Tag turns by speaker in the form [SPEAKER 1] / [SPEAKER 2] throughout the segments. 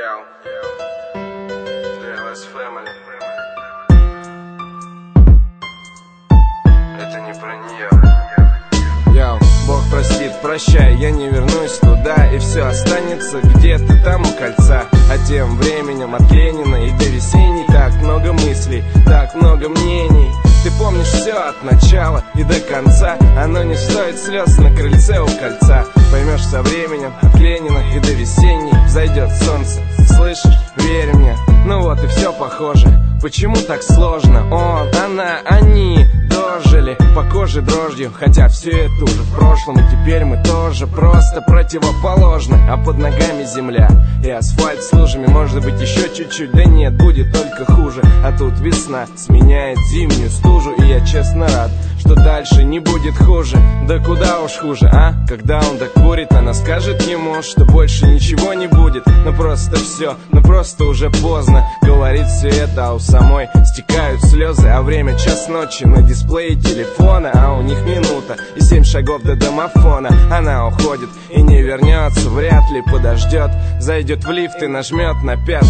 [SPEAKER 1] Это не про нее. Бог простит, прощай, я не вернусь туда, и все останется где-то там у кольца. А тем временем от Ленина и до весенней так много мыслей, так много мнений. Ты помнишь все от начала и до конца. Оно не стоит слез на крыльце у кольца. Поймешь со временем от Ленина и до весенней взойдет солнце. Слышишь, верь мне. Ну вот и все похоже. Почему так сложно? Он, она, они дожили по коже дрожью, хотя все это уже в прошлом, и теперь мы тоже просто противоположны. А под ногами земля и асфальт с лужами. Может быть еще чуть-чуть, да нет, будет только хуже. А тут весна сменяет зимнюю стужу, и я честно рад, что дальше не будет хуже. Да куда уж хуже, а? Когда он докурит, она скажет ему, что больше ничего не будет. Ну просто все, ну просто уже поздно говорит все это, а у самой стекают слезы. А время час ночи на дисплее телефона, а у них минута и 7 шагов до домофона. Она уходит и не вернется, вряд ли подождет. Зайдет в лифт и нажмет на 5.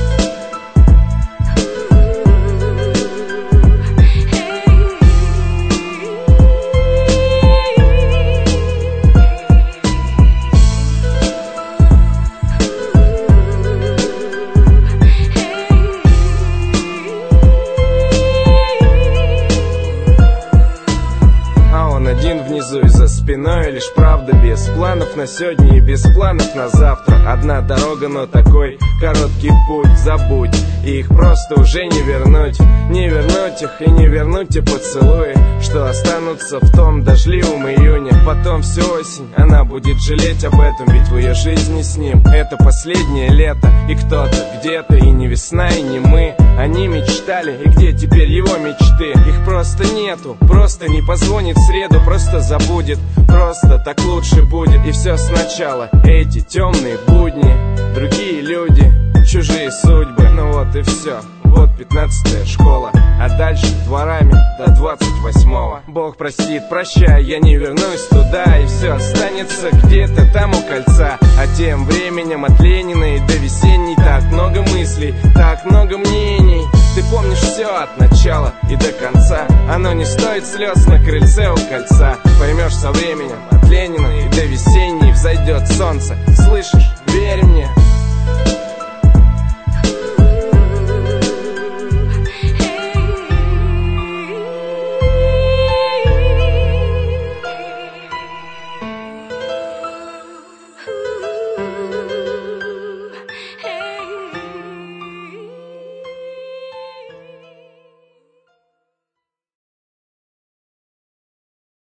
[SPEAKER 1] Один внизу и за спиной лишь правда, без планов на сегодня и без планов на завтра. Одна дорога, но такой короткий путь. Забудь, и их просто уже не вернуть. Не вернуть их и не вернуть те поцелуи, что останутся в том дождливом июне. Потом всю осень она будет жалеть об этом, ведь в ее жизни с ним это последнее лето. И кто-то где-то, и не весна, и не мы. Они мечтали, и где теперь его мечты? Их просто нету, просто не позвонит в среду, просто забудет, просто так лучше будет. И все сначала, эти темные будни, другие люди, чужие судьбы. Ну вот и все, вот 15-я школа, а дальше дворами до 28-го. Бог простит, прощай, я не вернусь туда, и все останется где-то там у кольца. А тем временем от Ленина и до весенней так много мыслей, так много мнений. Ты помнишь все от начала и до конца. Оно не стоит слез на крыльце у кольца. Поймешь со временем от Ленина и до весенней взойдет солнце. Слышишь?